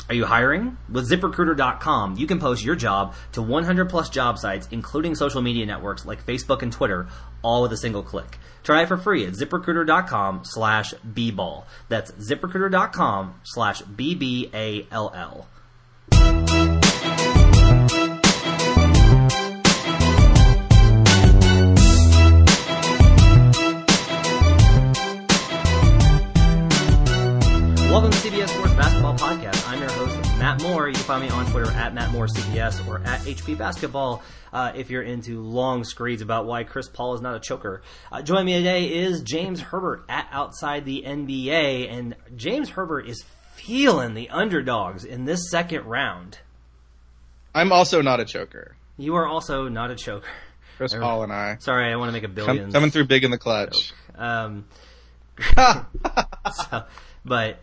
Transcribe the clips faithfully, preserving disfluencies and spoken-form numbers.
Are you hiring? With zip recruiter dot com, you can post your job to one hundred plus job sites, including social media networks like Facebook and Twitter, all with a single click. Try it for free at zip recruiter dot com slash b ball. That's zip recruiter dot com slash B B A L L. Welcome to C B S Sports Basketball Podcast. I'm your host, Matt Moore. You can find me on Twitter at Matt Moore C B S or at H P Basketball uh, if you're into long screeds about why Chris Paul is not a choker. Uh, joining me today is James Herbert at Outside the N B A, and James Herbert is feeling the underdogs in this second round. I'm also not a choker. You are also not a choker. Chris Paul and I. Sorry, I want to make a billion. Come, coming through big in the clutch. Um, so, but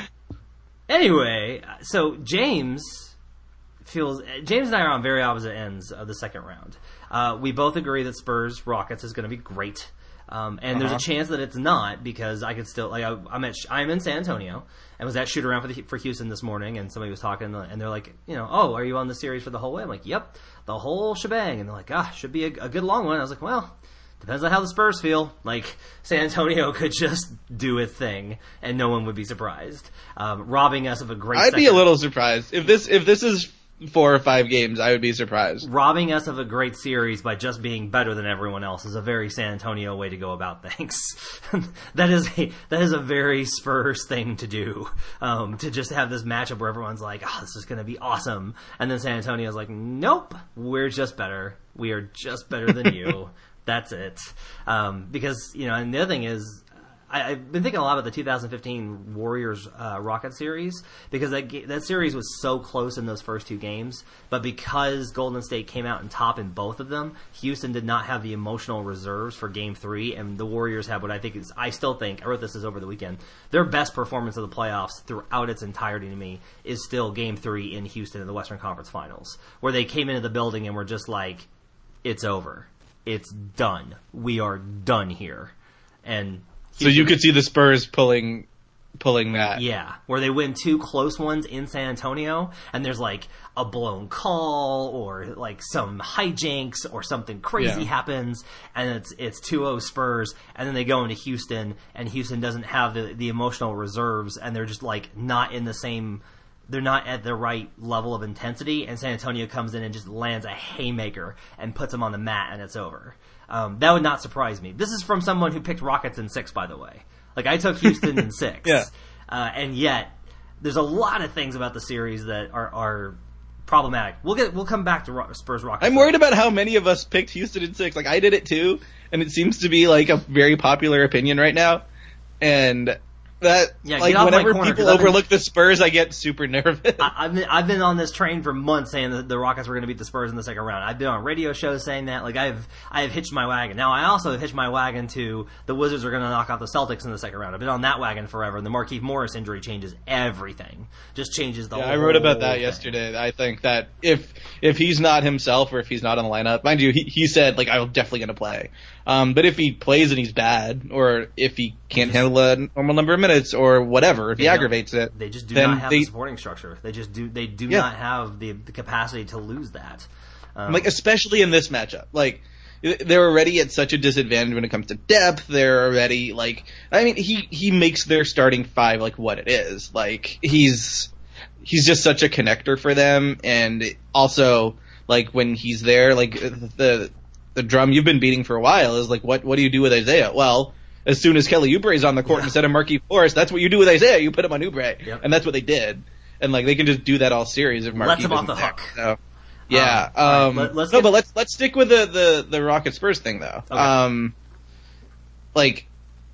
anyway, so James feels James and I are on very opposite ends of the second round. Uh, we both agree that Spurs Rockets is going to be great, um, and uh-huh. there's a chance that it's not because I could still like I, I'm at I'm in San Antonio and was at shoot around for the, for Houston this morning, and somebody was talking and they're like, you know, oh, are you on the series for the whole way? I'm like, yep, the whole shebang, and they're like, ah, should be a, a good long one. I was like, well. Depends on how the Spurs feel. Like, San Antonio could just do a thing, and no one would be surprised. Um, robbing us of a great I'd second. be a little surprised. If this if this is four or five games, I would be surprised. Robbing us of a great series by just being better than everyone else is a very San Antonio way to go about things. that is a that is a very Spurs thing to do. Um, to just have this matchup where everyone's like, oh, this is going to be awesome. And then San Antonio's like, nope, we're just better. We are just better than you. That's it. Um, because, you know, and the other thing is, I, I've been thinking a lot about the two thousand fifteen Warriors uh, Rocket series because that that series was so close in those first two games. But because Golden State came out on top in both of them, Houston did not have the emotional reserves for Game Three, and the Warriors have what I think is, I still think, I wrote this over the weekend, their best performance of the playoffs throughout its entirety to me is still Game Three in Houston in the Western Conference Finals, where they came into the building and were just like, it's over. It's done. We are done here. And so you could see the Spurs pulling pulling that. Yeah, where they win two close ones in San Antonio, and there's like a blown call or like some hijinks or something crazy yeah. happens, and it's it's two oh Spurs, and then they go into Houston, and Houston doesn't have the, the emotional reserves, and they're just like not in the same... They're not at the right level of intensity, and San Antonio comes in and just lands a haymaker and puts them on the mat, and it's over. Um, that would not surprise me. This is from someone who picked Rockets in six, by the way. Like, I took Houston in six. Yeah. Uh, and yet, there's a lot of things about the series that are, are problematic. We'll get we'll come back to Ro- Spurs Rockets. I'm worried about how many of us picked Houston in six. Like, I did it too, and it seems to be like a very popular opinion right now. And... That yeah, like whenever corner, people overlook been, the Spurs, I get super nervous. I, I've been I've been on this train for months saying that the Rockets were going to beat the Spurs in the second round. I've been on radio shows saying that. Like I've I have hitched my wagon. Now I also have hitched my wagon to the Wizards are going to knock out the Celtics in the second round. I've been on that wagon forever. And the Markieff Morris injury changes everything. Just changes the. Yeah, whole I wrote about that thing. yesterday. I think that if if he's not himself or if he's not on the lineup, mind you, he he said like I'm definitely going to play. Um, but if he plays and he's bad, or if he can't just, handle a normal number of minutes, or whatever, if he aggravates it, they just do then not have they, the supporting structure. They just do. They do yeah. not have the, the capacity to lose that. Um, like especially in this matchup, like they're already at such a disadvantage when it comes to depth. They're already like, I mean, he he makes their starting five like what it is. Like he's he's just such a connector for them, and also like when he's there, like the. The drum you've been beating for a while is like, what what do you do with Isaiah? Well, as soon as Kelly Oubre's on the court yeah. instead of Markieff Morris, that's what you do with Isaiah. You put him on Oubre. Yep. And that's what they did. And like they can just do that all series if Markieff Let's him off the there. hook. So, yeah. Um, um, right, let, let's no, get... but let's let's stick with the, the, the Rocket Spurs thing though. Okay. Um, like,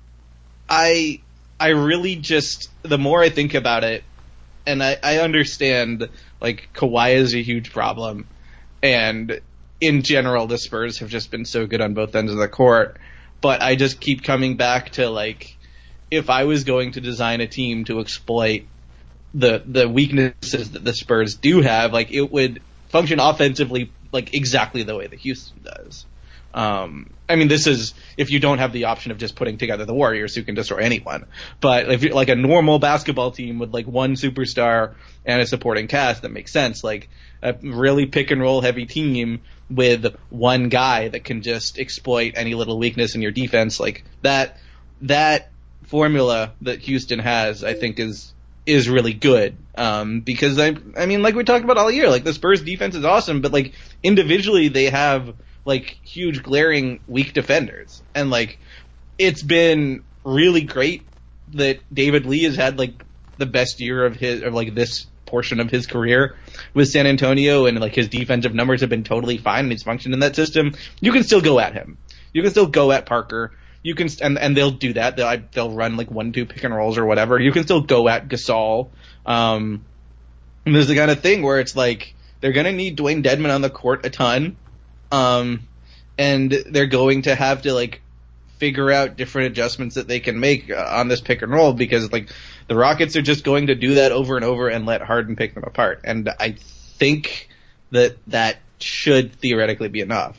I I really just the more I think about it, and I, I understand like Kawhi is a huge problem, and in general, the Spurs have just been so good on both ends of the court. But I just keep coming back to, like, if I was going to design a team to exploit the the weaknesses that the Spurs do have, like, it would function offensively, like, exactly the way that Houston does. Um, I mean, this is if you don't have the option of just putting together the Warriors who can destroy anyone. But if you're like a normal basketball team with like one superstar and a supporting cast, that makes sense. Like a really pick and roll heavy team with one guy that can just exploit any little weakness in your defense, like that, that formula that Houston has, I think is, is really good. Um, because I, I mean, like we talked about all year, like the Spurs defense is awesome, but like individually they have like huge glaring weak defenders. And like, it's been really great that David Lee has had like the best year of his, or like this portion of his career with San Antonio, and like his defensive numbers have been totally fine and he's functioned in that system. You can still go at him. You can still go at Parker. You can, and, and they'll do that. They'll, they'll run like one, two pick and rolls or whatever. You can still go at Gasol. Um, and there's the kind of thing where it's like, they're gonna need Dwayne Dedmon on the court a ton. Um, and they're going to have to like figure out different adjustments that they can make uh, on this pick and roll, because like the Rockets are just going to do that over and over and let Harden pick them apart. And I think that that should theoretically be enough.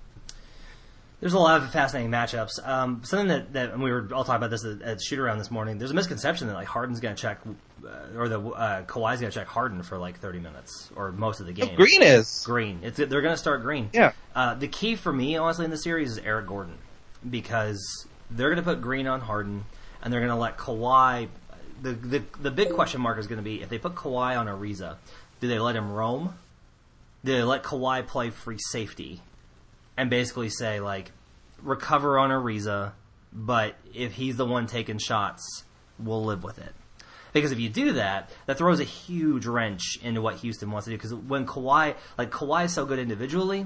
There's a lot of fascinating matchups. Um, something that, that and we were all talking about this at, at shoot around this morning. There's a misconception that like Harden's going to check, uh, or the uh, Kawhi's going to check Harden for like thirty minutes or most of the game. Oh, Green is Green. It's they're going to start Green. Yeah. Uh, the key for me, honestly, in the series is Eric Gordon, because they're going to put Green on Harden and they're going to let Kawhi. The, the the big question mark is going to be if they put Kawhi on Ariza, do they let him roam? Do they let Kawhi play free safety? And basically say, like, recover on Ariza, but if he's the one taking shots, we'll live with it. Because if you do that, that throws a huge wrench into what Houston wants to do. Because when Kawhi, like, Kawhi is so good individually,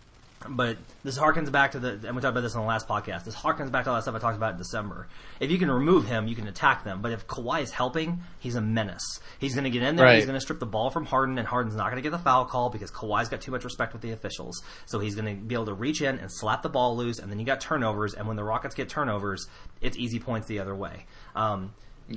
but this harkens back to the, and we talked about this on the last podcast, this harkens back to all that stuff I talked about in December. If you can remove him, you can attack them. But if Kawhi is helping, he's a menace. He's going to get in there, right. He's going to strip the ball from Harden, and Harden's not going to get the foul call because Kawhi's got too much respect with the officials. So he's going to be able to reach in and slap the ball loose, and then you got turnovers, and when the Rockets get turnovers, it's easy points the other way. Um, yeah.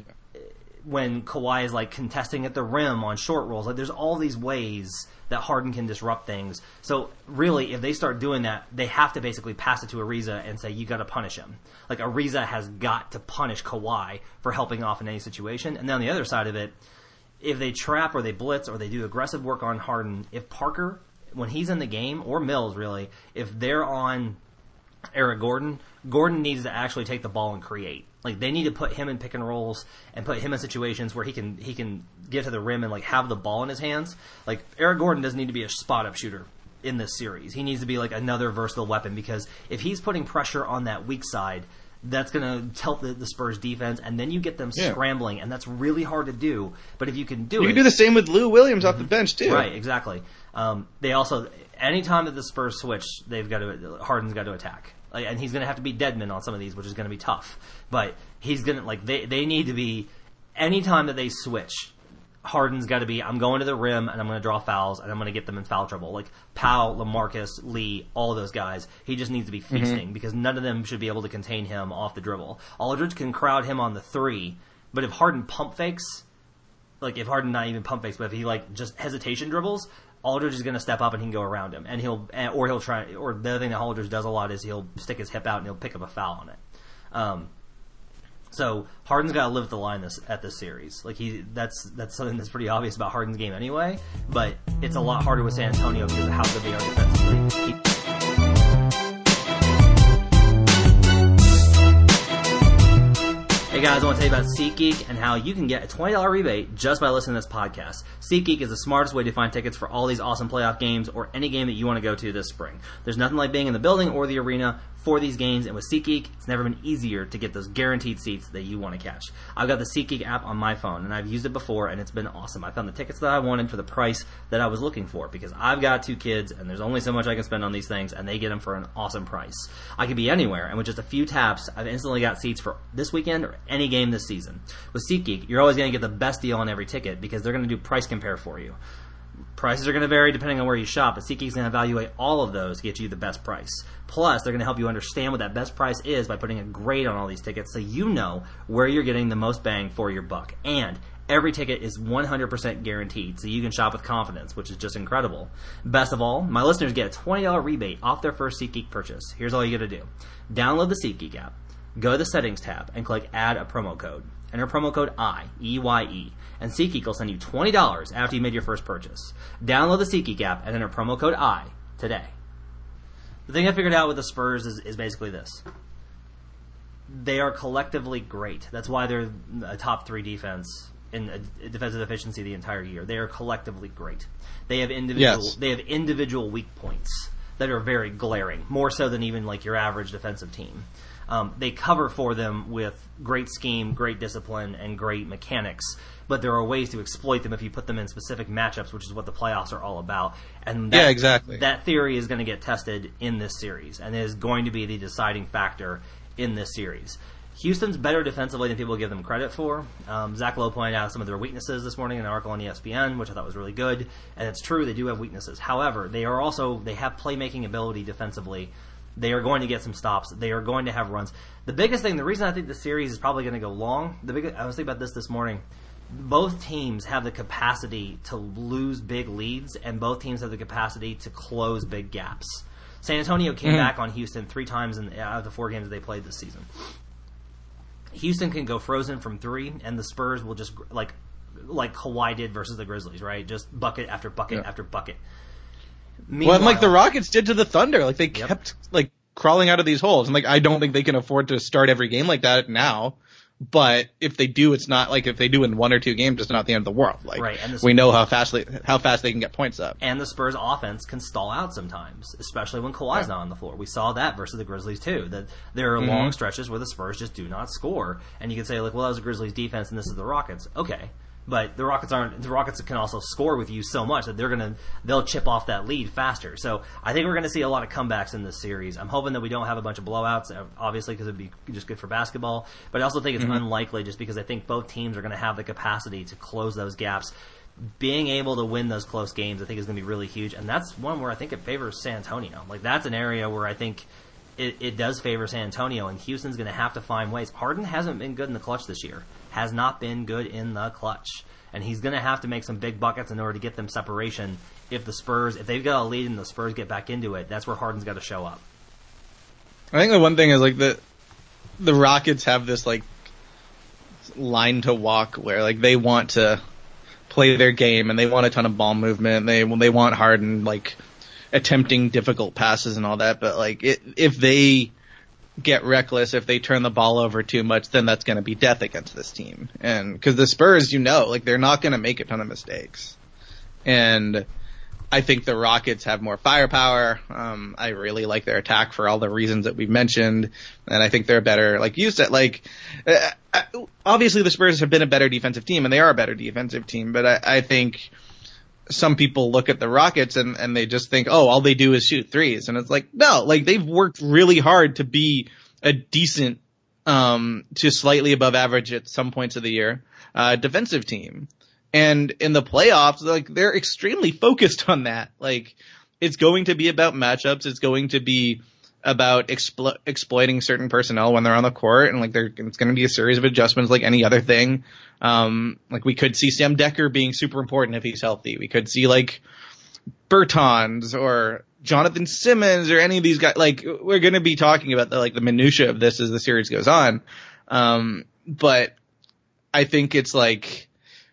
When Kawhi is like contesting at the rim on short rolls, like there's all these ways that Harden can disrupt things. So really, if they start doing that, they have to basically pass it to Ariza and say, you got to punish him. Like Ariza has got to punish Kawhi for helping off in any situation. And then on the other side of it, if they trap or they blitz or they do aggressive work on Harden, if Parker, when he's in the game, or Mills really, if they're on Eric Gordon, Gordon needs to actually take the ball and create. Like they need to put him in pick and rolls and put him in situations where he can he can get to the rim and like have the ball in his hands. Like Eric Gordon doesn't need to be a spot up shooter in this series. He needs to be like another versatile weapon, because if he's putting pressure on that weak side, that's going to tilt the, the Spurs defense, and then you get them yeah. scrambling, and that's really hard to do. But if you can do you it, you can do the same with Lou Williams mm-hmm. off the bench too. Right, exactly. Um, they also anytime that the Spurs switch, they've got to Harden's got to attack. Like, and he's going to have to be Dedmon on some of these, which is going to be tough. But he's going to, like, they, they need to be, anytime that they switch, Harden's got to be, I'm going to the rim and I'm going to draw fouls and I'm going to get them in foul trouble. Like, Powell, LaMarcus, Lee, all of those guys, he just needs to be feasting mm-hmm. because none of them should be able to contain him off the dribble. Aldridge can crowd him on the three, but if Harden pump fakes, like, if Harden not even pump fakes, but if he, like, just hesitation dribbles, Aldridge is going to step up and he can go around him, and he'll, or he'll try, or the other thing that Aldridge does a lot is he'll stick his hip out and he'll pick up a foul on it. Um, so Harden's got to live the line this at this series. Like he, that's that's something that's pretty obvious about Harden's game anyway. But it's a lot harder with San Antonio because of how good they are defensively. He, Hey guys, I want to tell you about SeatGeek and how you can get a twenty dollars rebate just by listening to this podcast. SeatGeek is the smartest way to find tickets for all these awesome playoff games or any game that you want to go to this spring. There's nothing like being in the building or the arena for these games, and with SeatGeek, it's never been easier to get those guaranteed seats that you want to catch. I've got the SeatGeek app on my phone, and I've used it before, and it's been awesome. I found the tickets that I wanted for the price that I was looking for, because I've got two kids, and there's only so much I can spend on these things, and they get them for an awesome price. I could be anywhere, and with just a few taps, I've instantly got seats for this weekend or any game this season. With SeatGeek, you're always going to get the best deal on every ticket, because they're going to do price compare for you. Prices are going to vary depending on where you shop, but SeatGeek's going to evaluate all of those to get you the best price. Plus, they're going to help you understand what that best price is by putting a grade on all these tickets so you know where you're getting the most bang for your buck. And Every ticket is one hundred percent guaranteed, so you can shop with confidence, which is just incredible. Best of all, my listeners get a twenty dollars rebate off their first SeatGeek purchase. Here's all you got to do. Download the SeatGeek app, go to the Settings tab, and click Add a Promo Code. Enter promo code I, E Y E, and SeatGeek will send you twenty dollars after you made your first purchase. Download the SeatGeek app and enter promo code I today. The thing I figured out with the Spurs is, is basically this. They are collectively great. That's why they're a top three defense in defensive efficiency the entire year. They are collectively great. They have individual Yes. they have individual weak points that are very glaring, more so than even like your average defensive team. Um, they cover for them with great scheme, great discipline, and great mechanics, but there are ways to exploit them if you put them in specific matchups, which is what the playoffs are all about. And that, Yeah, exactly. That theory is going to get tested in this series, and is going to be the deciding factor in this series. Houston's better defensively than people give them credit for. Um, Zach Lowe pointed out some of their weaknesses this morning in an article on E S P N, which I thought was really good. And it's true, they do have weaknesses. However, they are also they have playmaking ability defensively. They are going to get some stops. They are going to have runs. The biggest thing, the reason I think the series is probably going to go long, the big, I was thinking about this this morning. Both teams have the capacity to lose big leads, and both teams have the capacity to close big gaps. San Antonio came Mm-hmm. back on Houston three times in, out of the four games they played this season. Houston can go frozen from three, and the Spurs will just, like like Kawhi did versus the Grizzlies, right? Just bucket after bucket Yeah. after bucket. Well, and like the Meanwhile- Rockets did to the Thunder, like they Yep. kept like crawling out of these holes, and like I don't think they can afford to start every game like that now. But if they do, it's not like if they do in one or two games, it's not the end of the world. Like Right, and this- we know how fast they, how fast they can get points up. And the Spurs offense can stall out sometimes, especially when Kawhi's Yeah. not on the floor. We saw that versus the Grizzlies too. That there are Mhm. long stretches where the Spurs just do not score, and you can say like, "Well, that was the Grizzlies' defense, and this is the Rockets." Okay, but the Rockets aren't. The Rockets can also score with you so much that they're gonna they'll chip off that lead faster. So I think we're gonna see a lot of comebacks in this series. I'm hoping that we don't have a bunch of blowouts, obviously, because it'd be just good for basketball. But I also think it's Mm-hmm. unlikely, just because I think both teams are gonna have the capacity to close those gaps. Being able to win those close games, I think, is going to be really huge, and that's one where I think it favors San Antonio. Like that's an area where I think it, it does favor San Antonio, and Houston's going to have to find ways. Harden hasn't been good in the clutch this year, has not been good in the clutch, and he's going to have to make some big buckets in order to get them separation. If the Spurs, if they've got a lead and the Spurs get back into it, that's where Harden's got to show up. I think the one thing is like the the Rockets have this like line to walk where like they want to play their game and they want a ton of ball movement. They they want Harden like attempting difficult passes and all that. But like it, if they get reckless, if they turn the ball over too much, then that's going to be death against this team. And because the Spurs, you know, like they're not going to make a ton of mistakes. And I think the Rockets have more firepower. Um, I really like their attack for all the reasons that we've mentioned. And I think they're better, like you said, like, uh, obviously the Spurs have been a better defensive team and they are a better defensive team. But I, I think some people look at the Rockets and, and they just think, oh, all they do is shoot threes. And it's like, no, like they've worked really hard to be a decent, um, to slightly above average at some points of the year, uh, defensive team. And in the playoffs, like they're extremely focused on that. Like it's going to be about matchups. It's going to be about explo- exploiting certain personnel when they're on the court, and like they're, it's going to be a series of adjustments like any other thing. Um, like we could see Sam Decker being super important if he's healthy. We could see like Bertans or Jonathan Simmons or any of these guys. Like we're going to be talking about the like the minutia of this as the series goes on. Um, but I think it's like.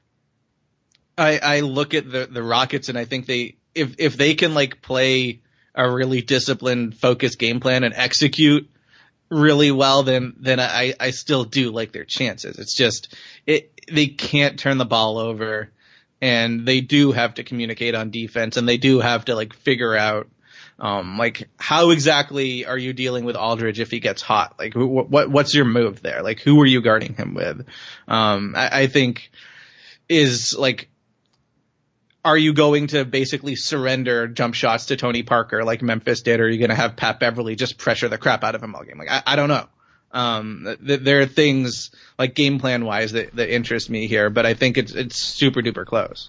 I, I look at the, the Rockets and I think they, if, if they can like play a really disciplined, focused game plan and execute really well, then, then I, I still do like their chances. It's just, it, they can't turn the ball over and they do have to communicate on defense and they do have to like figure out, um, like how exactly are you dealing with Aldridge if he gets hot? Like who, what, what's your move there? Like who are you guarding him with? Um, I, I think is like, are you going to basically surrender jump shots to Tony Parker like Memphis did, or are you going to have Pat Beverly just pressure the crap out of him all game? Like, I, I don't know. Um, th- there are things like game plan wise that, that interest me here, but I think it's, it's super duper close.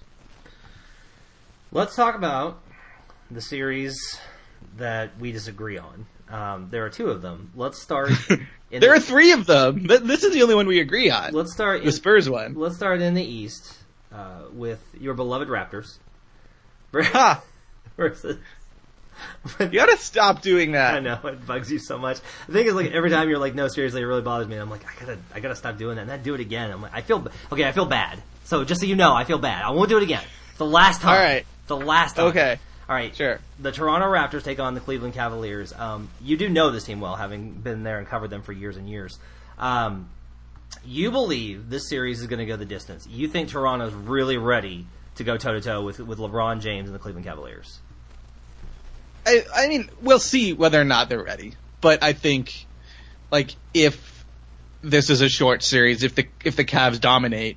Let's talk about the series that we disagree on. Um, there are two of them. Let's start. In there the, are three of them. This is the only one we agree on. Let's start the in, Spurs one. Let's start in the East uh, with your beloved Raptors. Ha! Versus. You gotta stop doing that. I know, it bugs you so much. The thing is, like, every time you're like, no, seriously, it really bothers me. I'm like, I gotta, I gotta stop doing that, and then do it again. I'm like, I feel, okay, I feel bad. So just so you know, I feel bad. I won't do it again. It's the last time. All right. It's the last time. Okay. All right. Sure. The Toronto Raptors take on the Cleveland Cavaliers. Um, you do know this team well, having been there and covered them for years and years. Um, you believe this series is going to go the distance. You think Toronto's really ready to go toe to toe with with LeBron James and the Cleveland Cavaliers? I, I mean, we'll see whether or not they're ready. But I think, like, if this is a short series, if the if the Cavs dominate,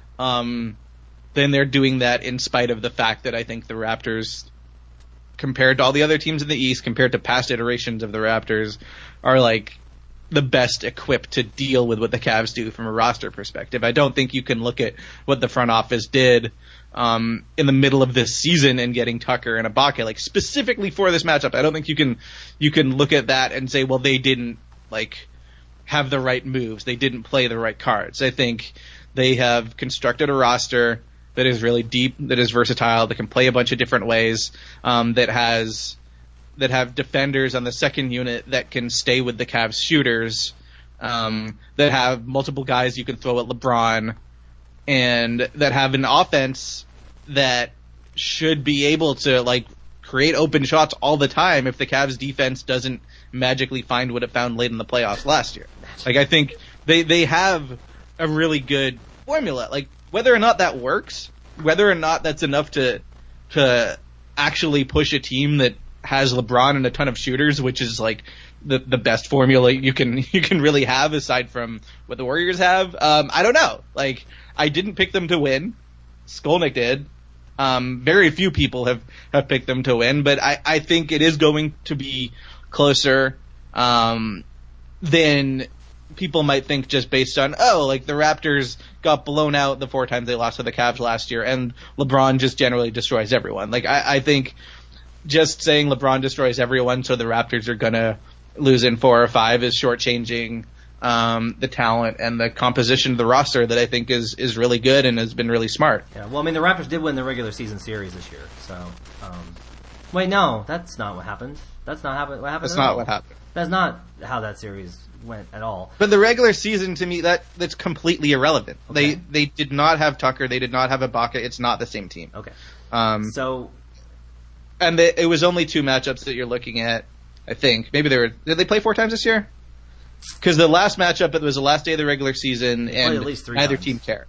um, then they're doing that in spite of the fact that I think the Raptors, compared to all the other teams in the East, compared to past iterations of the Raptors, are like the best equipped to deal with what the Cavs do from a roster perspective. I don't think you can look at what the front office did um, in the middle of this season and getting Tucker and Ibaka, like specifically for this matchup. I don't think you can you can look at that and say, well, they didn't like have the right moves. They didn't play the right cards. I think they have constructed a roster that is really deep, that is versatile, that can play a bunch of different ways, um, that has that have defenders on the second unit that can stay with the Cavs shooters, um, that have multiple guys you can throw at LeBron, and that have an offense that should be able to like create open shots all the time if the Cavs defense doesn't magically find what it found late in the playoffs last year. Like, I think they they have a really good formula. Like, whether or not that works, whether or not that's enough to to actually push a team that has LeBron and a ton of shooters, which is like the the best formula you can you can really have aside from what the Warriors have. Um, I don't know. Like, I didn't pick them to win. Skolnick did. Um, very few people have, have picked them to win, but I, I think it is going to be closer um, than people might think just based on, oh, like the Raptors got blown out the four times they lost to the Cavs last year, and LeBron just generally destroys everyone. Like, I, I think just saying LeBron destroys everyone so the Raptors are going to lose in four or five is shortchanging um, the talent and the composition of the roster that I think is, is really good and has been really smart. Yeah, well, I mean, the Raptors did win the regular season series this year, so... Um, wait, no, that's not what happened. That's not happen- what happened That's at not all. what happened. That's not how that series went at all. But the regular season, to me, that that's completely irrelevant. Okay. They they did not have Tucker. They did not have Ibaka. It's not the same team. Okay. Um, So... and they, it was only two matchups that you're looking at, I think. Maybe they were... Did they play four times this year? Because the last matchup, it was the last day of the regular season, and at least three neither times. team cared.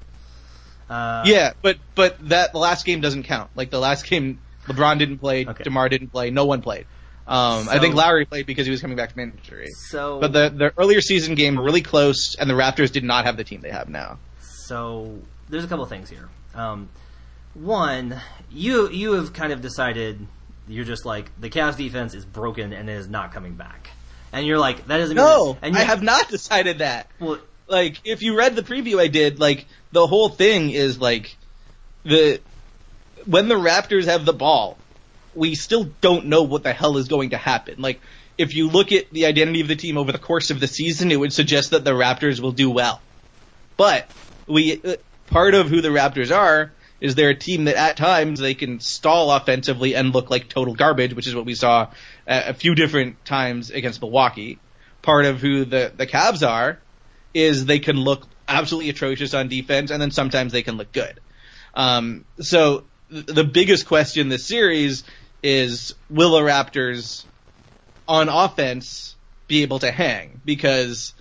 Uh, Yeah, but but that the last game doesn't count. Like, the last game, LeBron didn't play, Okay. DeMar didn't play, no one played. Um, I So- think Lowry played because he was coming back from injury. So... But the, the earlier season game were really close, and the Raptors did not have the team they have now. So there's a couple of things here. Um, one, you you have kind of decided you're just like the Cavs defense is broken and it is not coming back, and you're like that doesn't mean No, that, and I you- have not decided that. Well, Like, if you read the preview I did, like, the whole thing is, like, the when the Raptors have the ball, we still don't know what the hell is going to happen. Like, if you look at the identity of the team over the course of the season, it would suggest that the Raptors will do well. But we uh, part of who the Raptors are is they're a team that at times they can stall offensively and look like total garbage, which is what we saw a, a few different times against Milwaukee. Part of who the, the Cavs are is they can look absolutely atrocious on defense, and then sometimes they can look good. Um, so th- the biggest question this series is, will the Raptors on offense be able to hang? Because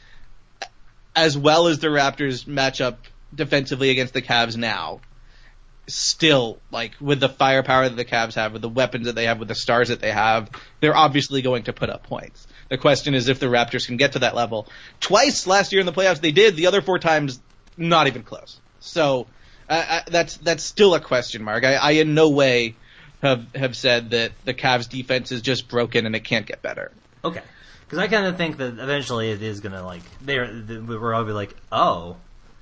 as well as the Raptors match up defensively against the Cavs now, still, like, with the firepower that the Cavs have, with the weapons that they have, with the stars that they have, they're obviously going to put up points. The question is if the Raptors can get to that level. Twice last year in the playoffs they did. The other four times, not even close. So uh, I, that's that's still a question mark. I, I in no way have have said that the Cavs defense is just broken and it can't get better. okay, because I kind of think that eventually it is gonna like they're we're all be like oh.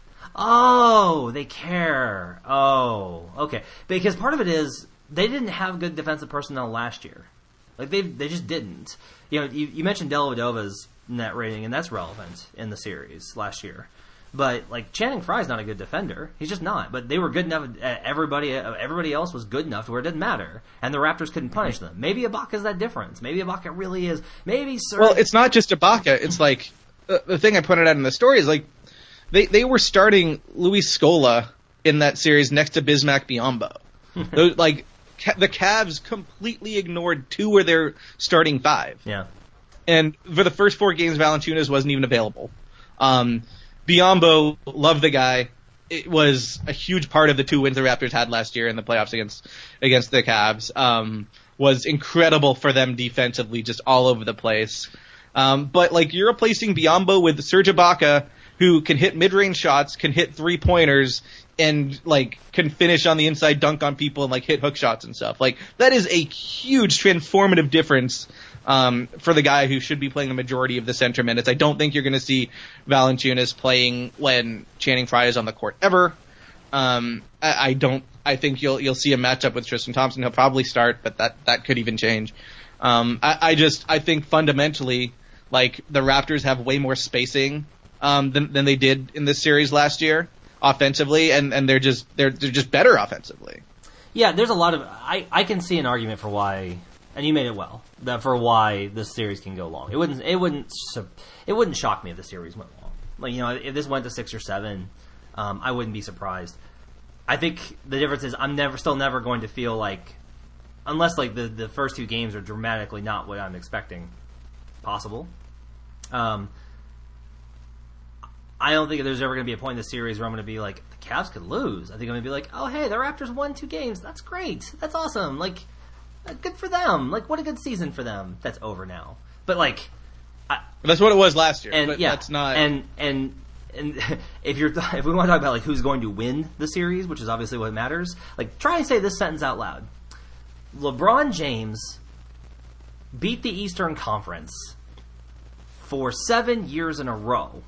Oh, they care. Oh, okay. Because part of it is they didn't have good defensive personnel last year. Like they they just didn't. You know, you, you mentioned Dellavedova's net rating, and that's relevant in the series last year. But like Channing Frye's not a good defender. He's just not. But they were good enough. Everybody, everybody else was good enough to where it didn't matter, and the Raptors couldn't punish them. Maybe Ibaka's that difference. Maybe Ibaka really is. Maybe. Sir- well, it's not just Ibaka. It's like the, the thing I pointed out in the story is like they they were starting Luis Scola in that series next to Bismack Biyombo. Those, like ca- the Cavs completely ignored two of their starting five. Yeah. And for the first four games, Valanciunas wasn't even available. Um, Biyombo, loved the guy. It was a huge part of the two wins the Raptors had last year in the playoffs against against the Cavs. Um, was incredible for them defensively, just all over the place. Um, but like you're replacing Biyombo with Serge Ibaka, who can hit mid-range shots, can hit three-pointers, and like can finish on the inside, dunk on people, and like hit hook shots and stuff. Like that is a huge transformative difference. Um, for the guy who should be playing the majority of the center minutes. I don't think you're going to see Valanciunas playing when Channing Frye is on the court ever. Um, I, I don't. I think you'll you'll see a matchup with Tristan Thompson. He'll probably start, but that that could even change. Um, I, I just I think fundamentally, like the Raptors have way more spacing um, than than they did in this series last year offensively, and, and they're just they're they're just better offensively. Yeah, there's a lot of. I I can see an argument for why. And you made it well. That for why this series can go long. It wouldn't. It wouldn't. It wouldn't shock me if the series went long. Like you know, if this went to six or seven, um, I wouldn't be surprised. I think the difference is I'm never, still never going to feel like, unless like the, the first two games are dramatically not what I'm expecting, possible. Um, I don't think there's ever going to be a point in the series where I'm going to be like the Cavs could lose. I think I'm going to be like, oh hey, the Raptors won two games. That's great. That's awesome. Like. Good for them. Like, what a good season for them. That's over now. But, like... I, that's what it was last year, and, but yeah, that's not... And, and, and if you're if we want to talk about, like, who's going to win the series, which is obviously what matters, like, try and say this sentence out loud. LeBron James beat the Eastern Conference for seven years in a row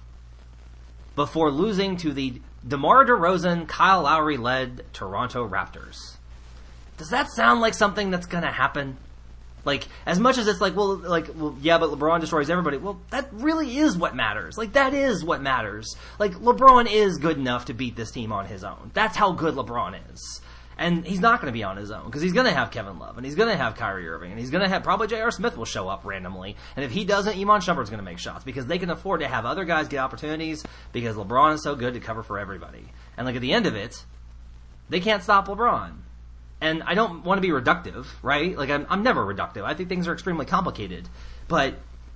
before losing to the DeMar DeRozan, Kyle Lowry-led Toronto Raptors. Does that sound like something that's going to happen? Like, as much as it's like, well, like, well, yeah, but LeBron destroys everybody. Well, that really is what matters. Like, that is what matters. Like, LeBron is good enough to beat this team on his own. That's how good LeBron is. And he's not going to be on his own, because he's going to have Kevin Love, and he's going to have Kyrie Irving, and he's going to have, probably J R. Smith will show up randomly. And if he doesn't, Iman Shumpert's going to make shots, because they can afford to have other guys get opportunities, because LeBron is so good to cover for everybody. And, like, at the end of it, they can't stop LeBron. And I don't want to be reductive, right? Like, I'm, I'm never reductive. I think things are extremely complicated. But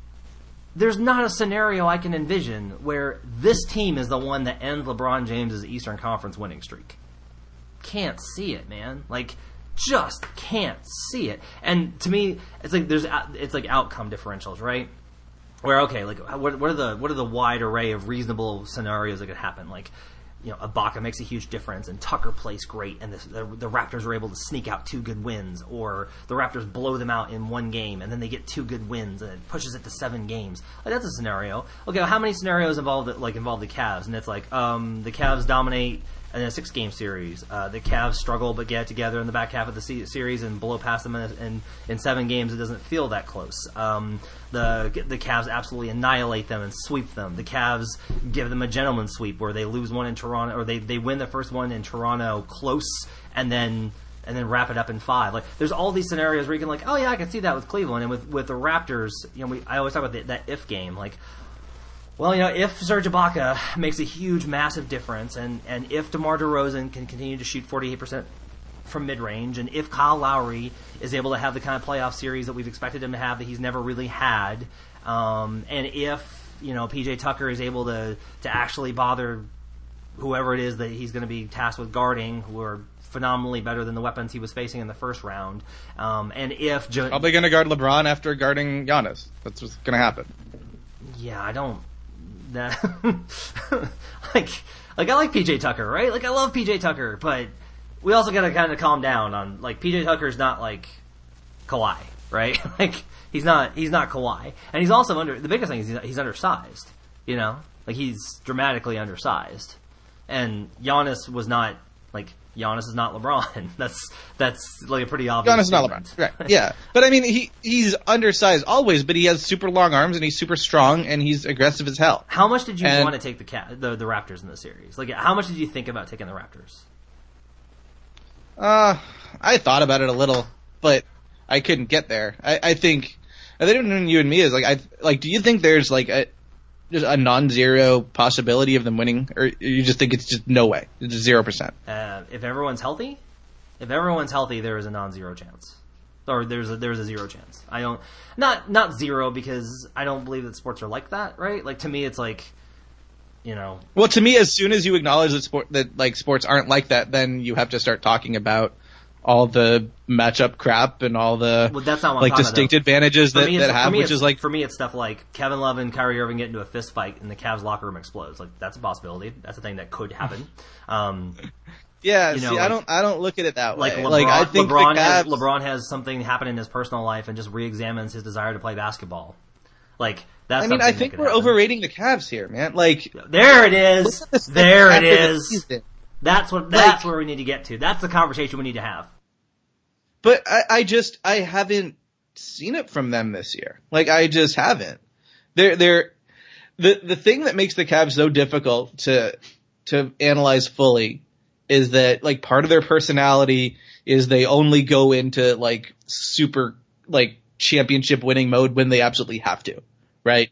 there's not a scenario I can envision where this team is the one that ends LeBron James' Eastern Conference winning streak. Can't see it, man. Like, just can't see it. And to me, it's like there's it's like outcome differentials, right? Where, okay, like, what, what are the what are the wide array of reasonable scenarios that could happen? Like, you know, Ibaka makes a huge difference, and Tucker plays great, and the, the, the Raptors are able to sneak out two good wins, or the Raptors blow them out in one game, and then they get two good wins, and it pushes it to seven games. Like, that's a scenario. Okay, well, how many scenarios involve the, like involve the Cavs? And it's like um, the Cavs dominate in a six-game series. Uh, the Cavs struggle but get together in the back half of the se- series and blow past them in, in, in seven games. It doesn't feel that close. Um, the the Cavs absolutely annihilate them and sweep them. The Cavs give them a gentleman's sweep where they lose one in Toronto, or they, they win the first one in Toronto close, and then and then wrap it up in five. Like, there's all these scenarios where you can like, oh yeah, I can see that with Cleveland, and with with the Raptors. You know, we I always talk about the, that if game, like. Well, you know, if Serge Ibaka makes a huge, massive difference, and, and if DeMar DeRozan can continue to shoot forty-eight percent from mid-range, and if Kyle Lowry is able to have the kind of playoff series that we've expected him to have that he's never really had, um, and if, you know, P J Tucker is able to, to actually bother whoever it is that he's going to be tasked with guarding, who are phenomenally better than the weapons he was facing in the first round, um, and if... Jo- Probably going to guard LeBron after guarding Giannis. That's what's going to happen. Yeah, I don't... That like like I like P J Tucker, right? Like, I love P J Tucker, but we also gotta kind of calm down on, like, P J Tucker's not like Kawhi, right? Like, he's not he's not Kawhi, and he's also under the biggest thing is he's, he's undersized, you know, like, he's dramatically undersized, and Giannis was not like Giannis is not LeBron. That's that's like a pretty obvious. Giannis is not statement. LeBron, right? Yeah, but I mean, he he's undersized always, but he has super long arms and he's super strong and he's aggressive as hell. How much did you and, want to take the, cat, the the Raptors in the series? Like, how much did you think about taking the Raptors? Uh, I thought about it a little, but I couldn't get there. I, I think I think between you and me is like I like. Do you think there's like a just a non-zero possibility of them winning, or you just think it's just no way? It's just zero percent. Uh, if everyone's healthy, if everyone's healthy, there is a non-zero chance, or there's a there's a zero chance. I don't not not zero because I don't believe that sports are like that, right? Like to me, it's like, you know. Well, to me, as soon as you acknowledge that sport that like sports aren't like that, then you have to start talking about all the matchup crap and all the well, that's not what like I'm distinct about, advantages that, that have, which is like for me, it's stuff like Kevin Love and Kyrie Irving get into a fist fight and the Cavs locker room explodes. Like that's a possibility. That's a thing that could happen. Um, yeah, you know, see, like, I don't, I don't look at it that way. Like, LeBron, like I think LeBron, the Cavs, has, LeBron has something happen in his personal life and just re-examines his desire to play basketball. Like that's. I mean, I think we're happen. overrating the Cavs here, man. Like there it is. There it is. The that's what. That's like, where we need to get to. That's the conversation we need to have. But I, I just I haven't seen it from them this year. Like I just haven't. They're they're the the thing that makes the Cavs so difficult to to analyze fully is that like part of their personality is they only go into like super like championship winning mode when they absolutely have to, right?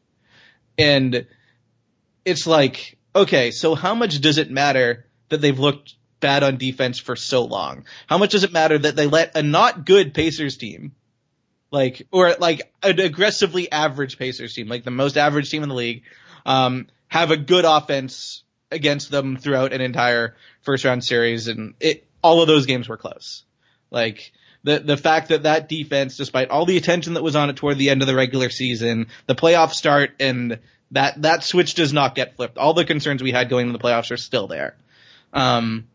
And it's like, okay, so how much does it matter that they've looked bad on defense for so long? How much does it matter that they let a not good Pacers team, like, or like an aggressively average Pacers team, like the most average team in the league, um, have a good offense against them throughout an entire first round series, and it, all of those games were close. Like, the, the fact that that defense, despite all the attention that was on it toward the end of the regular season, the playoff start, and that, that switch does not get flipped. All the concerns we had going into the playoffs are still there. Um,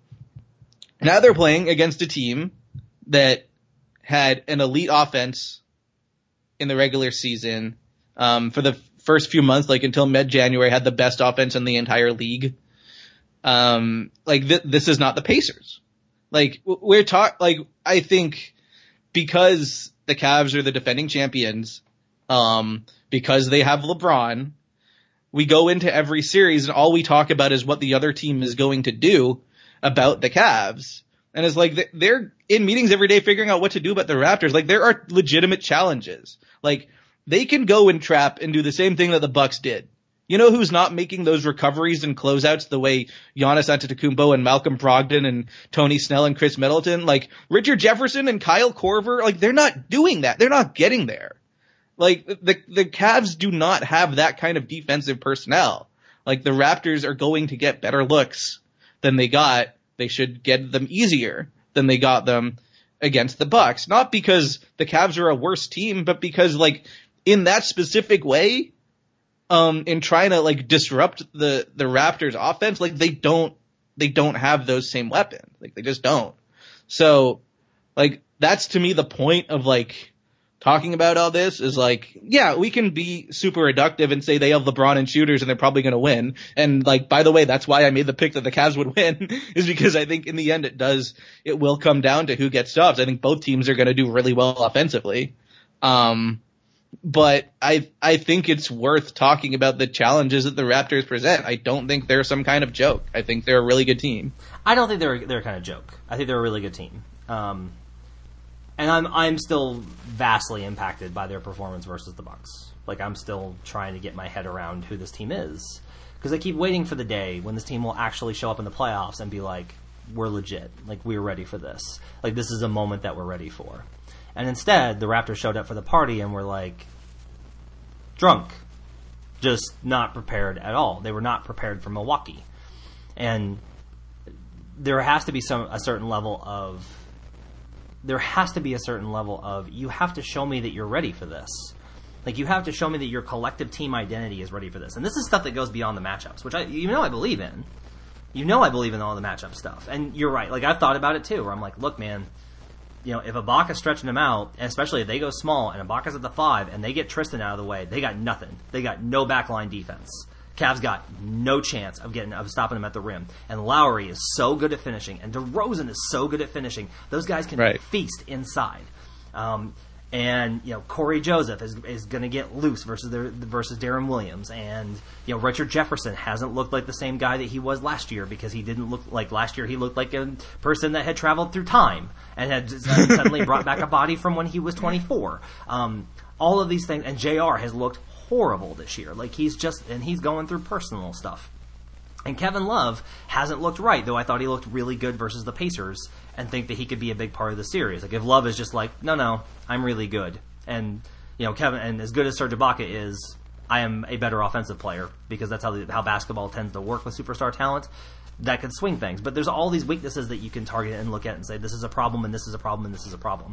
Now they're playing against a team that had an elite offense in the regular season, um, for the first few months, like until mid-January, had the best offense in the entire league. Um, like th- this is not the Pacers. Like we're talk, like I think because the Cavs are the defending champions, um, because they have LeBron, we go into every series and all we talk about is what the other team is going to do about the Cavs. And it's like they're in meetings every day figuring out what to do about the Raptors. Like there are legitimate challenges. Like they can go and trap and do the same thing that the Bucks did. You know who's not making those recoveries and closeouts the way Giannis Antetokounmpo and Malcolm Brogdon and Tony Snell and Chris Middleton? Like Richard Jefferson and Kyle Korver, like they're not doing that. They're not getting there. Like the the Cavs do not have that kind of defensive personnel. Like the Raptors are going to get better looks than they got. They should get them easier than they got them against the Bucks. Not because the Cavs are a worse team, but because like in that specific way, um, in trying to like disrupt the, the Raptors offense, like they don't, they don't have those same weapons. Like they just don't. So like that's to me the point of like talking about all this is like, yeah, we can be super reductive and say they have LeBron and shooters and they're probably going to win. And like, by the way, that's why I made the pick that the Cavs would win is because I think in the end it does, it will come down to who gets stops. I think both teams are going to do really well offensively. Um, but I, I think it's worth talking about the challenges that the Raptors present. I don't think they're some kind of joke. I think they're a really good team. I don't think they're, they're a kind of joke. I think they're a really good team. Um, And I'm I'm still vastly impacted by their performance versus the Bucks. Like I'm still trying to get my head around who this team is, because I keep waiting for the day when this team will actually show up in the playoffs and be like, we're legit, like we're ready for this, like this is a moment that we're ready for. And instead, the Raptors showed up for the party and were like drunk, just not prepared at all. They were not prepared for Milwaukee, and there has to be some a certain level of. There has to be a certain level of, you have to show me that you're ready for this. Like, you have to show me that your collective team identity is ready for this. And this is stuff that goes beyond the matchups, which I, you know I believe in. You know I believe in all the matchup stuff. And you're right. Like, I've thought about it, too, where I'm like, look, man, you know, if Ibaka's stretching them out, and especially if they go small, and Ibaka's at the five, and they get Tristan out of the way, they got nothing. They got no backline defense. Cavs got no chance of getting of stopping them at the rim. And Lowry is so good at finishing, and DeRozan is so good at finishing. Those guys can right. feast inside. Um, and you know Corey Joseph is is going to get loose versus their, versus Darren Williams, and you know Richard Jefferson hasn't looked like the same guy that he was last year because he didn't look like last year. He looked like a person that had traveled through time and had suddenly brought back a body from when he was twenty-four. Um, all of these things, and J R has looked horrible this year. Like he's just and he's going through personal stuff. And Kevin Love hasn't looked right, though I thought he looked really good versus the Pacers and think that he could be a big part of the series. Like if Love is just like, no, no, I'm really good. And, you know, Kevin, and as good as Serge Ibaka is, I am a better offensive player because that's how the, how basketball tends to work with superstar talent. That can swing things. But there's all these weaknesses that you can target and look at and say, this is a problem and this is a problem and this is a problem.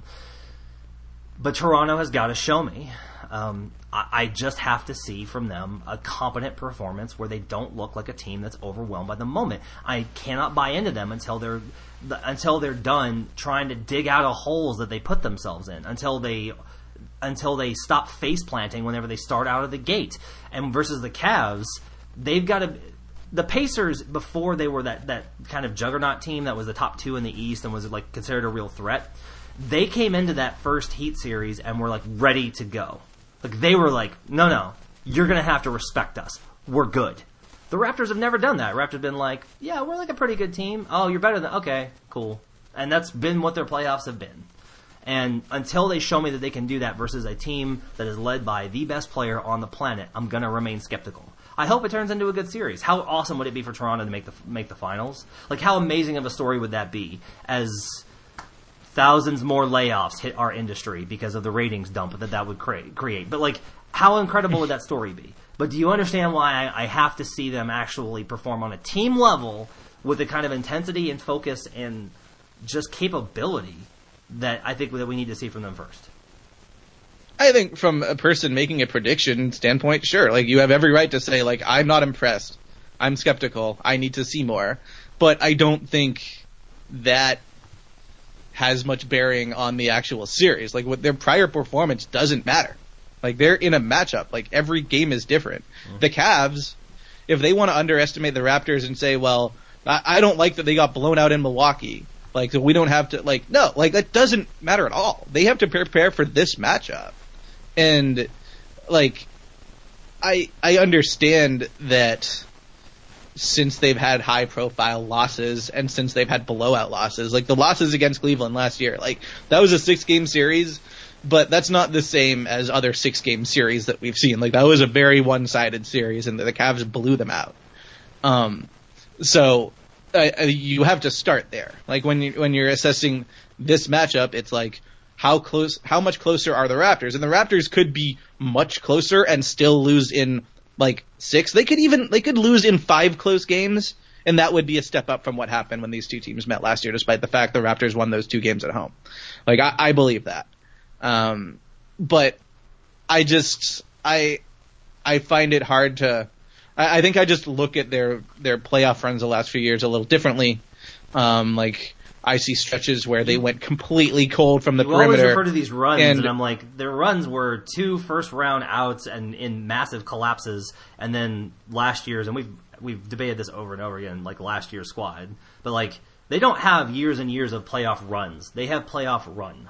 But Toronto has got to show me. Um, I, I just have to see from them a competent performance where they don't look like a team that's overwhelmed by the moment. I cannot buy into them until they're until they're done trying to dig out of holes that they put themselves in. Until they until they stop face planting whenever they start out of the gate. And versus the Cavs, they've got to. The Pacers, before they were that, that kind of juggernaut team that was the top two in the East and was like considered a real threat, they came into that first Heat series and were like ready to go. Like they were like, no, no, you're going to have to respect us. We're good. The Raptors have never done that. Raptors have been like, yeah, we're like a pretty good team. Oh, you're better than, okay, cool. And that's been what their playoffs have been. And until they show me that they can do that versus a team that is led by the best player on the planet, I'm going to remain skeptical. I hope it turns into a good series. How awesome would it be for Toronto to make the make the finals? Like, how amazing of a story would that be as thousands more layoffs hit our industry because of the ratings dump that that would create? create. But, like, how incredible would that story be? But do you understand why I, I have to see them actually perform on a team level with the kind of intensity and focus and just capability that I think that we need to see from them first? I think from a person making a prediction standpoint, sure. Like, you have every right to say, like, I'm not impressed. I'm skeptical. I need to see more. But I don't think that has much bearing on the actual series. Like, what their prior performance doesn't matter. Like, they're in a matchup. Like, every game is different. Mm-hmm. The Cavs, if they want to underestimate the Raptors and say, well, I, I don't like that they got blown out in Milwaukee. Like, so we don't have to, like, no, like, that doesn't matter at all. They have to prepare for this matchup. And, like, I I understand that since they've had high-profile losses and since they've had blowout losses, like the losses against Cleveland last year, like, that was a six-game series, but that's not the same as other six-game series that we've seen. Like, that was a very one-sided series, and the Cavs blew them out. Um, so uh, you have to start there. Like, when you when you're assessing this matchup, it's like, How close? How much closer are the Raptors? And the Raptors could be much closer and still lose in like six. They could even they could lose in five close games, and that would be a step up from what happened when these two teams met last year. Despite the fact the Raptors won those two games at home, like I, I believe that. Um, but I just I I find it hard to. I, I think I just look at their their playoff runs the last few years a little differently. Um, like. I see stretches where they went completely cold from the you perimeter. You always refer to these runs, and, and I'm like, their runs were two first-round outs and in massive collapses, and then last year's, and we've we've debated this over and over again, like last year's squad, but like they don't have years and years of playoff runs. They have playoff run.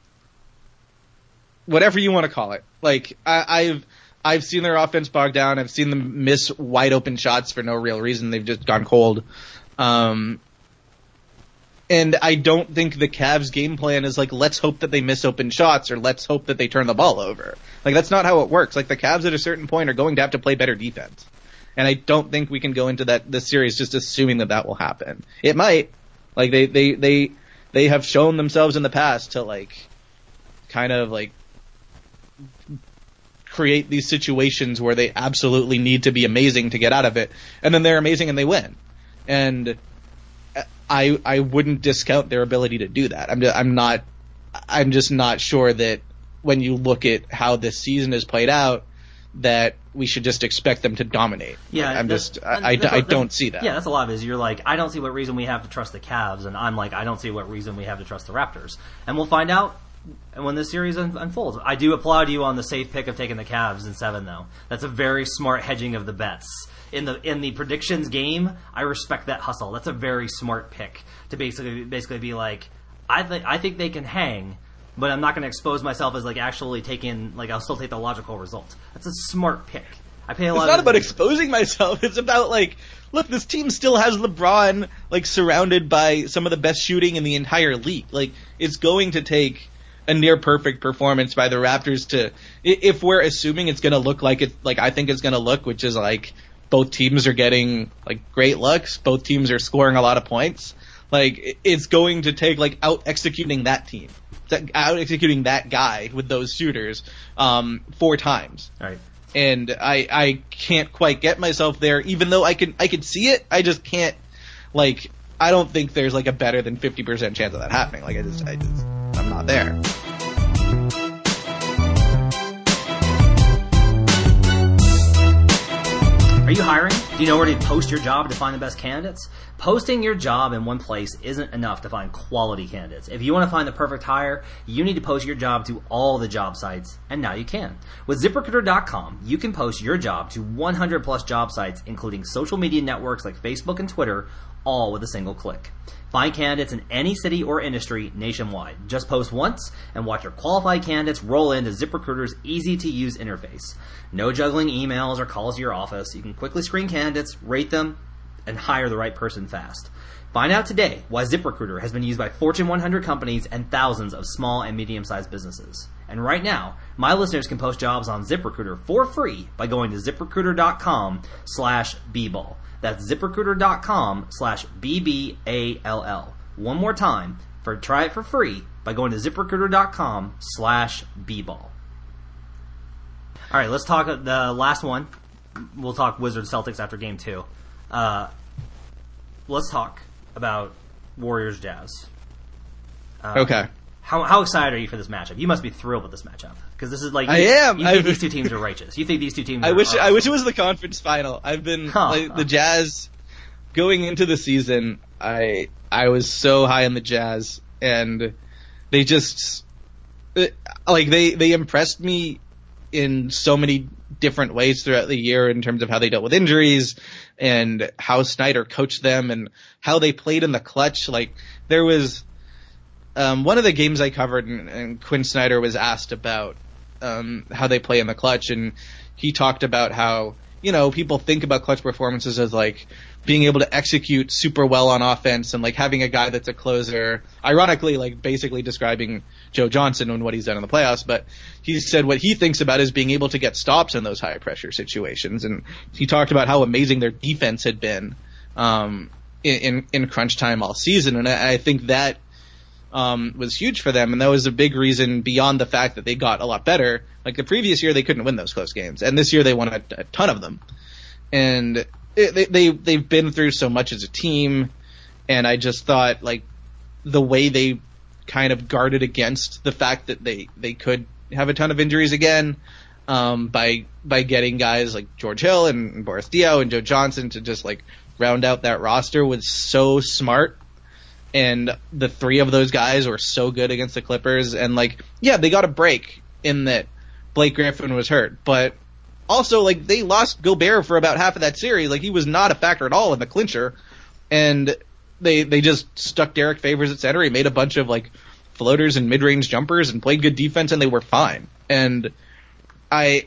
Whatever you want to call it. Like I, I've I've seen their offense bogged down. I've seen them miss wide open shots for no real reason. They've just gone cold. Um, And I don't think the Cavs' game plan is like, let's hope that they miss open shots or let's hope that they turn the ball over. Like, that's not how it works. Like, the Cavs at a certain point are going to have to play better defense. And I don't think we can go into that this series just assuming that that will happen. It might. Like, they, they, they, they have shown themselves in the past to, like, kind of, like, create these situations where they absolutely need to be amazing to get out of it. And then they're amazing and they win. And I I wouldn't discount their ability to do that. I'm just, I'm not I'm just not sure that when you look at how this season has played out that we should just expect them to dominate. Yeah, I'm just I, I, I don't see that. Yeah, that's a lot of it. Is you're like, I don't see what reason we have to trust the Cavs, and I'm like, I don't see what reason we have to trust the Raptors. And we'll find out and when the series un- unfolds. I do applaud you on the safe pick of taking the Cavs in seven, though. That's a very smart hedging of the bets. In the in the predictions game, I respect that hustle. That's a very smart pick to basically basically be like, I think I think they can hang, but I'm not going to expose myself as like actually taking like I'll still take the logical result. That's a smart pick. I pay a lot. It's not of about exposing myself. It's about like, look, this team still has LeBron like surrounded by some of the best shooting in the entire league. Like, it's going to take a near perfect performance by the Raptors to, if we're assuming it's going to look like it, like I think it's going to look, which is like both teams are getting like great looks, both teams are scoring a lot of points. Like, it's going to take like out executing that team, out executing that guy with those shooters um, four times. All right. And I I can't quite get myself there, even though I can I can see it. I just can't, like, I don't think there's like a better than fifty percent chance of that happening. Like, I just I just I'm not there. Are you hiring? Do you know where to post your job to find the best candidates? Posting your job in one place isn't enough to find quality candidates. If you want to find the perfect hire, you need to post your job to all the job sites, and now you can. With ZipRecruiter dot com, you can post your job to one hundred plus job sites, including social media networks like Facebook and Twitter, all with a single click. Find candidates in any city or industry nationwide. Just post once and watch your qualified candidates roll into ZipRecruiter's easy-to-use interface. No juggling emails or calls to your office. You can quickly screen candidates, rate them, and hire the right person fast. Find out today why ZipRecruiter has been used by Fortune one hundred companies and thousands of small and medium-sized businesses. And right now, my listeners can post jobs on ZipRecruiter for free by going to ZipRecruiter dot com slash B ball. That's ZipRecruiter dot com slash B B A L L. One more time, for try it for free by going to ZipRecruiter dot com slash B ball. All right, let's talk the last one. We'll talk Wizards Celtics after game two. Uh, let's talk about Warriors Jazz. Uh, okay. How how excited are you for this matchup? You must be thrilled with this matchup because this is like I you, am. You think I've, these two teams are righteous. You think these two teams. I are, wish are I wish it was the conference final. I've been huh, like, huh. the Jazz going into the season. I I was so high on the Jazz, and they just like they they impressed me in so many different ways throughout the year in terms of how they dealt with injuries and how Snyder coached them and how they played in the clutch. Like, there was um, one of the games I covered, and, and Quinn Snyder was asked about um, how they play in the clutch, and he talked about how, you know, people think about clutch performances as like being able to execute super well on offense and like having a guy that's a closer, ironically, like basically describing Joe Johnson and what he's done in the playoffs. But he said what he thinks about is being able to get stops in those high pressure situations. And he talked about how amazing their defense had been um, in, in, in crunch time all season. And I, I think that um, was huge for them. And that was a big reason beyond the fact that they got a lot better. Like the previous year, they couldn't win those close games. And this year they won a, a ton of them. And it, they, they, they've been through so much as a team. And I just thought, like, the way they kind of guarded against the fact that they, they could have a ton of injuries again, um, by, by getting guys like George Hill and, and Boris Diaw and Joe Johnson to just like round out that roster was so smart. And the three of those guys were so good against the Clippers. And like, yeah, they got a break in that Blake Griffin was hurt, but also like they lost Gobert for about half of that series. Like, he was not a factor at all in the clincher. And they, they just stuck Derek Favors at center. He made a bunch of like floaters and mid-range jumpers and played good defense, and they were fine. And I,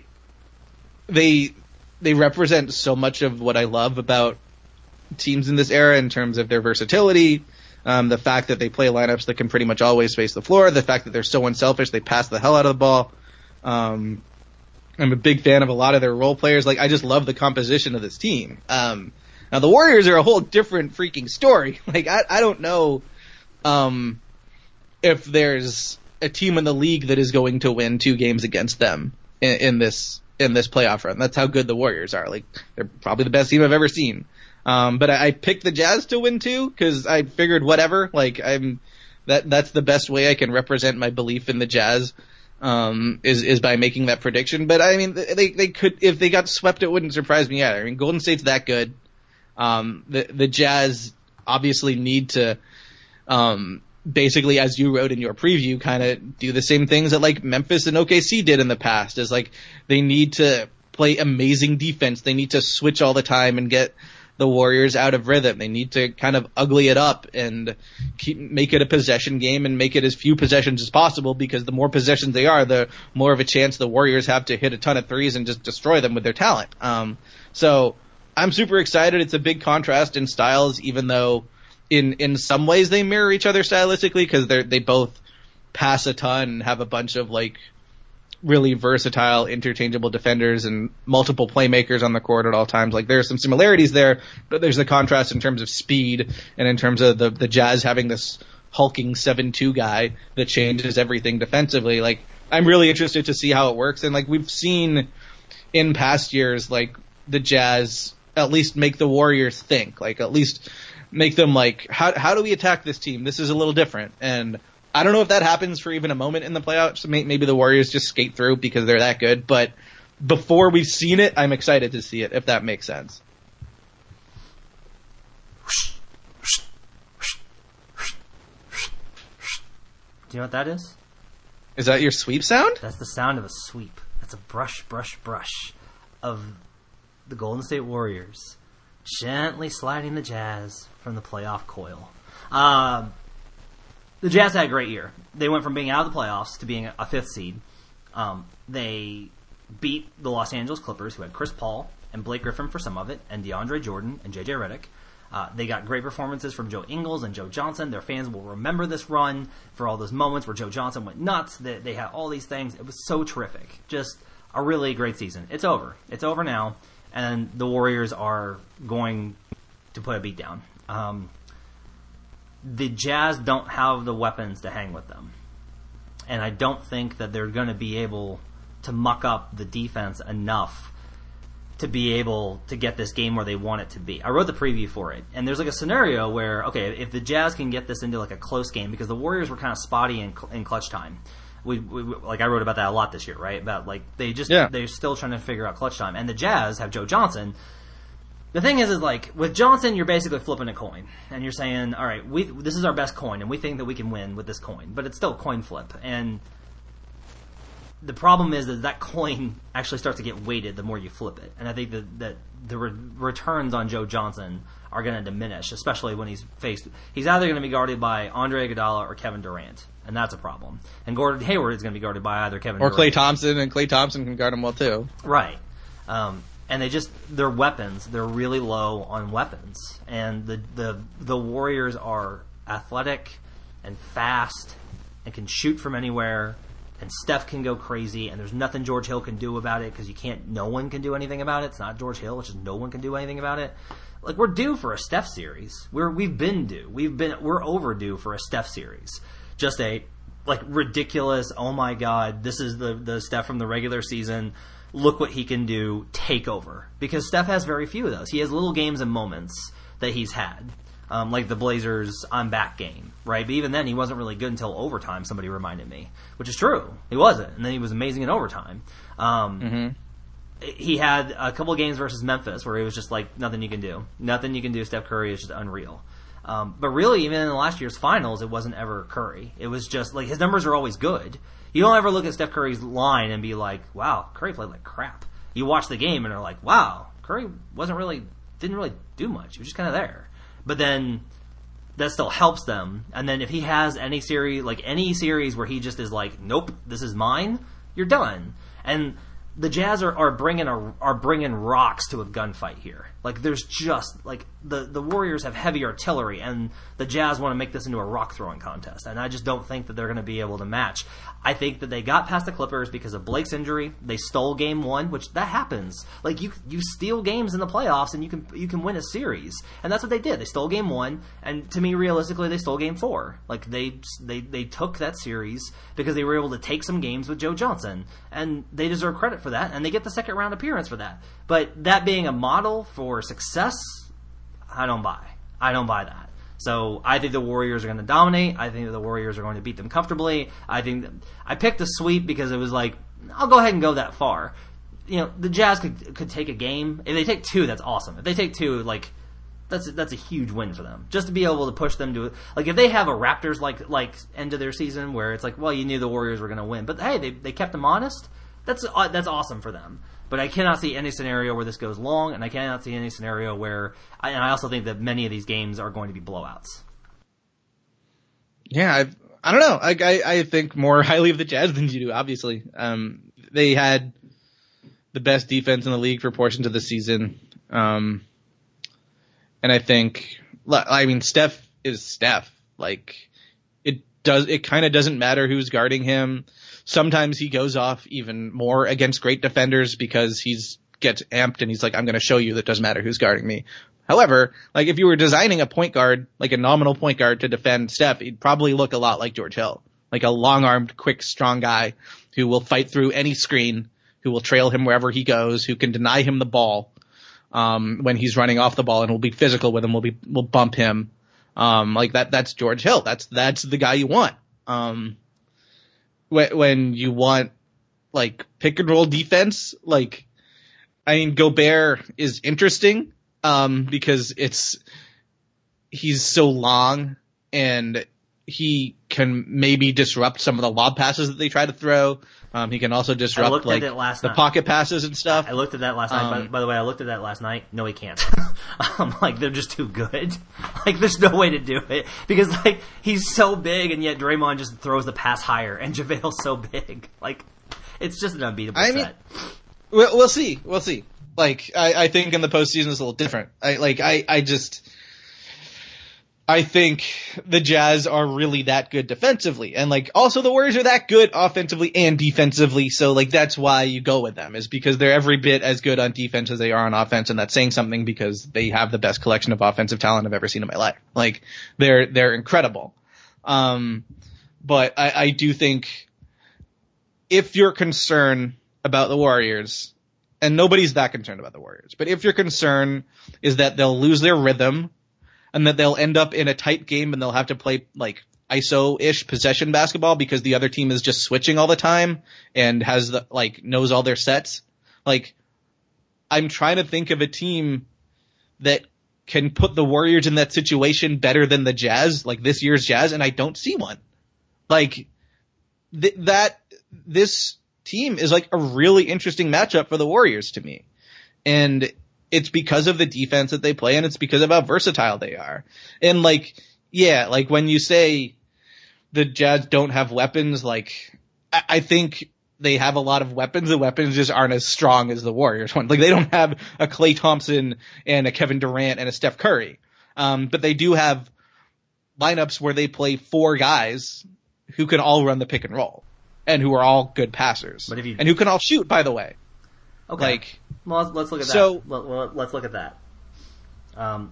they, they represent so much of what I love about teams in this era in terms of their versatility. Um, the fact that they play lineups that can pretty much always space the floor. The fact that they're so unselfish, they pass the hell out of the ball. Um, I'm a big fan of a lot of their role players. Like, I just love the composition of this team. Um, now the Warriors are a whole different freaking story. Like, I, I don't know, um, if there's a team in the league that is going to win two games against them in, in this, in this playoff run. That's how good the Warriors are. Like, they're probably the best team I've ever seen. Um, but I, I picked the Jazz to win too, cause I figured whatever, like, I'm, that, that's the best way I can represent my belief in the Jazz. Um, is, is by making that prediction. But I mean, they, they could, if they got swept, it wouldn't surprise me either. I mean, Golden State's that good. Um, the, the Jazz obviously need to, um, basically, as you wrote in your preview, kind of do the same things that like Memphis and O K C did in the past. Is like they need to play amazing defense. They need to switch all the time and get the Warriors out of rhythm. They need to kind of ugly it up and keep make it a possession game and make it as few possessions as possible, because the more possessions they are, the more of a chance the Warriors have to hit a ton of threes and just destroy them with their talent. Um, so I'm super excited. It's a big contrast in styles, even though in in some ways they mirror each other stylistically, because they they both pass a ton and have a bunch of like really versatile, interchangeable defenders and multiple playmakers on the court at all times. Like there are some similarities there, but there's the contrast in terms of speed and in terms of the the Jazz having this hulking seven two guy that changes everything defensively. Like I'm really interested to see how it works. And like we've seen in past years, like the Jazz at least make the Warriors think, like at least make them like, how how do we attack this team? This is a little different. And I don't know if that happens for even a moment in the playoffs. Maybe the Warriors just skate through because they're that good. But before we've seen it, I'm excited to see it, if that makes sense. Do you know what that is? Is that your sweep sound? That's the sound of a sweep. That's a brush, brush, brush of the Golden State Warriors gently sliding the Jazz from the playoff coil. Um... The Jazz had a great year. They went from being out of the playoffs to being a fifth seed. Um, they beat the Los Angeles Clippers, who had Chris Paul and Blake Griffin for some of it, and DeAndre Jordan and J J Redick. Uh, they got great performances from Joe Ingles and Joe Johnson. Their fans will remember this run for all those moments where Joe Johnson went nuts. They, they had all these things. It was so terrific. Just a really great season. It's over. It's over now, and the Warriors are going to put a beat down. Um, The Jazz don't have the weapons to hang with them. And I don't think that they're going to be able to muck up the defense enough to be able to get this game where they want it to be. I wrote the preview for it. And there's like a scenario where, okay, if the Jazz can get this into like a close game, because the Warriors were kind of spotty in, in clutch time. We, we like I wrote about that a lot this year, right? About like they just yeah. they're still trying to figure out clutch time. And the Jazz have Joe Johnson. The thing is, is like with Johnson, you're basically flipping a coin, and you're saying, "All right, we this is our best coin, and we think that we can win with this coin." But it's still a coin flip, and the problem is, is that coin actually starts to get weighted the more you flip it, and I think that that the re- returns on Joe Johnson are going to diminish, especially when he's faced. He's either going to be guarded by Andre Iguodala or Kevin Durant, and that's a problem. And Gordon Hayward is going to be guarded by either Kevin or Durant Klay Thompson, and Klay Thompson can guard him well too. Right. Um, And they just, their weapons, they're really low on weapons. And the, the the Warriors are athletic and fast and can shoot from anywhere. And Steph can go crazy. And there's nothing George Hill can do about it, because you can't, no one can do anything about it. It's not George Hill, it's just no one can do anything about it. Like, we're due for a Steph series. We're, we've been due. We've been, we're overdue for a Steph series. Just a, like, ridiculous, oh my God, this is the, the Steph from the regular season. Look what he can do, take over. Because Steph has very few of those. He has little games and moments that he's had. Um, like the Blazers' I'm back game, right? But even then, he wasn't really good until overtime, somebody reminded me. Which is true. He wasn't. And then he was amazing in overtime. Um, mm-hmm. He had a couple of games versus Memphis where he was just like, nothing you can do. Nothing you can do. Steph Curry is just unreal. Um, but really, even in the last year's finals, it wasn't ever Curry. It was just, like, his numbers are always good. You don't ever look at Steph Curry's line and be like, wow, Curry played like crap. You watch the game and are like, wow, Curry wasn't really, didn't really do much. He was just kind of there. But then that still helps them. And then if he has any series, like any series where he just is like, nope, this is mine, you're done. And the Jazz are, are bringing a, are bringing rocks to a gunfight here. Like, there's just, like, the, the Warriors have heavy artillery, and the Jazz want to make this into a rock-throwing contest, and I just don't think that they're going to be able to match. I think that they got past the Clippers because of Blake's injury. They stole game one, which, that happens. Like, you you steal games in the playoffs, and you can you can win a series. And that's what they did. They stole game one, and to me, realistically, they stole game four. Like, they they, they took that series because they were able to take some games with Joe Johnson, and they deserve credit for that, and they get the second-round appearance for that. But that being a model for success, I don't buy. I don't buy that. So I think the Warriors are going to dominate. I think that the Warriors are going to beat them comfortably. I think that, I picked a sweep because it was like, I'll go ahead and go that far. You know, the Jazz could could take a game. If they take two, that's awesome. If they take two, like, That's a, that's a huge win for them. Just to be able to push them to, like, if they have a Raptors like like end of their season where it's like, well, you knew the Warriors were going to win, but hey, they they kept them honest. That's uh, that's awesome for them. But I cannot see any scenario where this goes long, and I cannot see any scenario where, I, and I also think that many of these games are going to be blowouts. Yeah, I've, I don't know. I, I I think more highly of the Jazz than you do. Obviously, um, they had the best defense in the league for portions of the season. Um, And I think, I mean, Steph is Steph. Like, it does, it kind of doesn't matter who's guarding him. Sometimes he goes off even more against great defenders because he's gets amped and he's like, I'm going to show you that it doesn't matter who's guarding me. However, like if you were designing a point guard, like a nominal point guard to defend Steph, he'd probably look a lot like George Hill. Like a long-armed, quick, strong guy who will fight through any screen, who will trail him wherever he goes, who can deny him the ball. Um, when he's running off the ball and will be physical with him, will be, will bump him. Um, like that, that's George Hill. That's, that's the guy you want. Um, when, when you want like pick and roll defense, like, I mean, Gobert is interesting, um, because it's, he's so long and he can maybe disrupt some of the lob passes that they try to throw. Um, he can also disrupt like the night. pocket passes and stuff. I looked at that last um, night. By, by the way, I looked at that last night. No, he can't. I'm like, they're just too good. Like, there's no way to do it because like he's so big, and yet Draymond just throws the pass higher, and JaVale's so big. Like, it's just an unbeatable I set. Mean, we'll, we'll see. We'll see. Like, I, I think in the postseason it's a little different. I like, I, I just. I think the Jazz are really that good defensively. And like also the Warriors are that good offensively and defensively. So like that's why you go with them, is because they're every bit as good on defense as they are on offense. And that's saying something because they have the best collection of offensive talent I've ever seen in my life. Like they're, they're incredible. Um, but I, I do think if you're concerned about the Warriors, and nobody's that concerned about the Warriors, but if your concern is that they'll lose their rhythm, and that they'll end up in a tight game and they'll have to play like I S O-ish possession basketball because the other team is just switching all the time and has the, like, knows all their sets. Like, I'm trying to think of a team that can put the Warriors in that situation better than the Jazz, like this year's Jazz, and I don't see one. Like, th- that, this team is like a really interesting matchup for the Warriors to me. And it's because of the defense that they play, and it's because of how versatile they are. And like, yeah, like when you say the Jazz don't have weapons, like I, I think they have a lot of weapons. The weapons just aren't as strong as the Warriors one. Like they don't have a Klay Thompson and a Kevin Durant and a Steph Curry. Um, but they do have lineups where they play four guys who can all run the pick and roll and who are all good passers, but if you, and who can all shoot, by the way. Okay. Like, well, let's, let's look at so, that. Let, let's look at that. Um,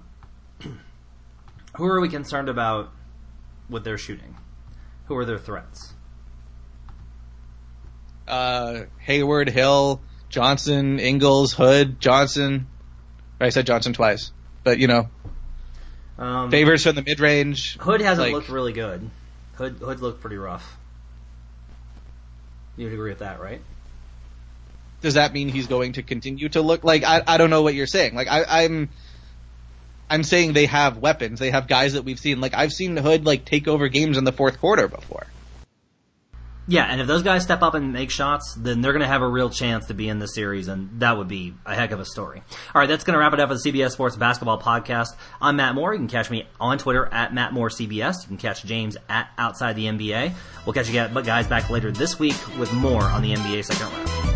who are we concerned about with their shooting? Who are their threats? Uh, Hayward, Hill, Johnson, Ingles, Hood, Johnson. I said Johnson twice, but you know, um, Favors from the mid range. Hood hasn't like, looked really good. Hood Hood looked pretty rough. You would agree with that, right? Does that mean he's going to continue to look like, I, I don't know what you're saying. Like I, I'm, I'm saying they have weapons. They have guys that we've seen. Like I've seen Hood like take over games in the fourth quarter before. Yeah, and if those guys step up and make shots, then they're going to have a real chance to be in this series, and that would be a heck of a story. All right, that's going to wrap it up for the C B S Sports Basketball Podcast. I'm Matt Moore. You can catch me on Twitter at Matt Moore C B S. You can catch James at Outside the N B A. We'll catch you guys back later this week with more on the N B A second round.